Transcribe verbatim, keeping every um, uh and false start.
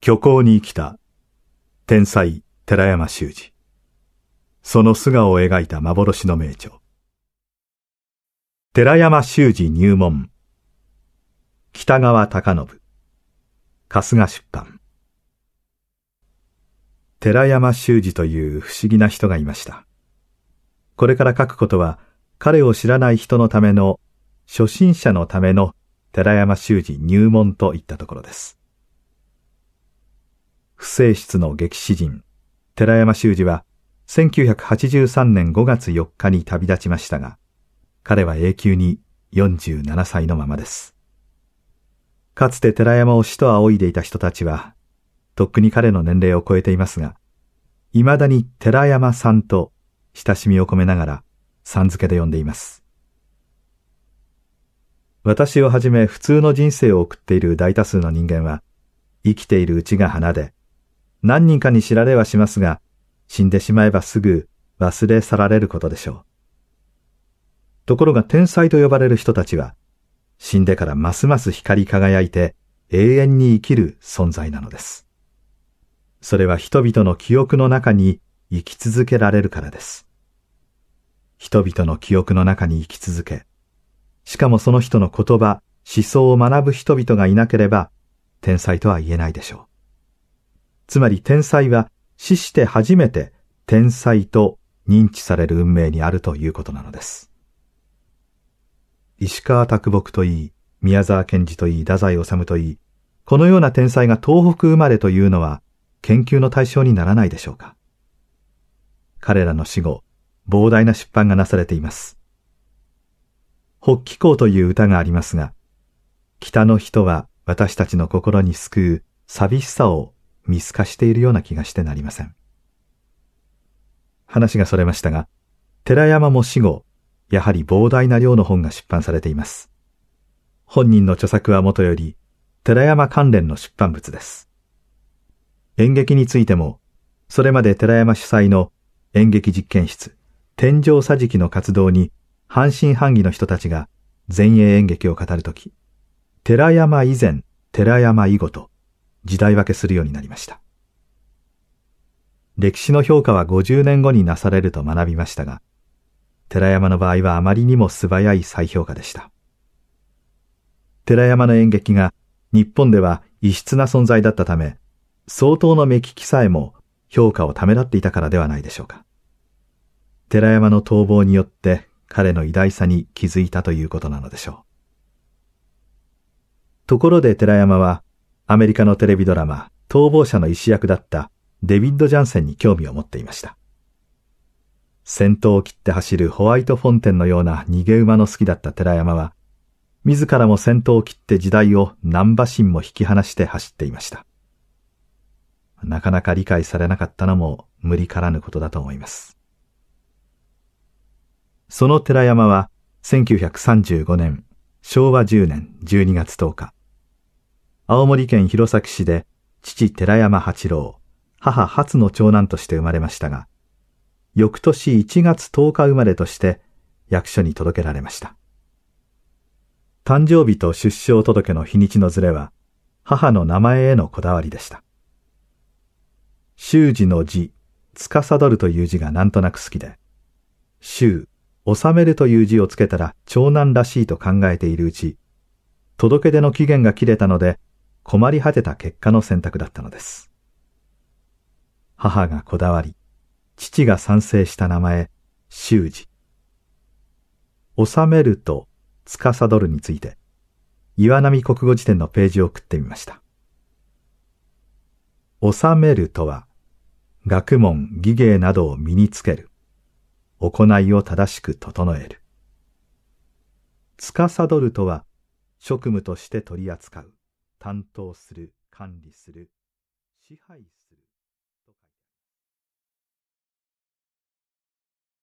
虚構に生きた天才寺山修司。その素顔を描いた幻の名著。寺山修司入門。北川貴信。春日出版。寺山修司という不思議な人がいました。これから書くことは、彼を知らない人のための、初心者のための寺山修司入門といったところです。不正室の劇詩人、寺山修司は、せんきゅうひゃくはちじゅうさんねんごがつよっかに旅立ちましたが、彼は永久によんじゅうななさいのままです。かつて寺山を師と仰いでいた人たちは、とっくに彼の年齢を超えていますが、未だに寺山さんと親しみを込めながら、さん付けで呼んでいます。私をはじめ普通の人生を送っている大多数の人間は、生きているうちが花で、何人かに知られはしますが、死んでしまえばすぐ忘れ去られることでしょう。ところが天才と呼ばれる人たちは、死んでからますます光り輝いて永遠に生きる存在なのです。それは人々の記憶の中に生き続けられるからです。人々の記憶の中に生き続け、しかもその人の言葉、思想を学ぶ人々がいなければ、天才とは言えないでしょう。つまり天才は死して初めて天才と認知される運命にあるということなのです。石川啄木といい、宮沢賢治といい、太宰治といい、このような天才が東北生まれというのは研究の対象にならないでしょうか。彼らの死後、膨大な出版がなされています。北帰行という歌がありますが、北の人は私たちの心に救う寂しさを見透かしているような気がしてなりません。話がそれましたが、寺山も死後、やはり膨大な量の本が出版されています。本人の著作はもとより、寺山関連の出版物です。演劇についても、それまで寺山主催の演劇実験室、天井桟敷の活動に半信半疑の人たちが前衛演劇を語るとき、寺山以前、寺山以後と時代分けするようになりました。歴史の評価はごじゅうねんごになされると学びましたが、寺山の場合はあまりにも素早い再評価でした。寺山の演劇が日本では異質な存在だったため、相当の目利きさえも評価をためらっていたからではないでしょうか。寺山の逃亡によって彼の偉大さに気づいたということなのでしょう。ところで寺山は、アメリカのテレビドラマ、逃亡者の医師役だったデビッド・ジャンセンに興味を持っていました。先頭を切って走るホワイトフォンテンのような逃げ馬の好きだった寺山は、自らも先頭を切って時代を何馬身も引き離して走っていました。なかなか理解されなかったのも無理からぬことだと思います。その寺山はせんきゅうひゃくさんじゅうごねん、しょうわじゅうねんじゅうにがつとおか、青森県弘前市で父寺山八郎、母初の長男として生まれましたが、翌年いちがつとおか生まれとして役所に届けられました。誕生日と出生届の日にちのずれは母の名前へのこだわりでした。修司の字、司るという字がなんとなく好きで、修、治めるという字をつけたら長男らしいと考えているうち、届け出の期限が切れたので困り果てた結果の選択だったのです。母がこだわり、父が賛成した名前、修司。治めると司るについて、岩波国語辞典のページを送ってみました。治めるとは、学問、技芸などを身につける。行いを正しく整える。司るとは、職務として取り扱う、担当する、管理する、支配する。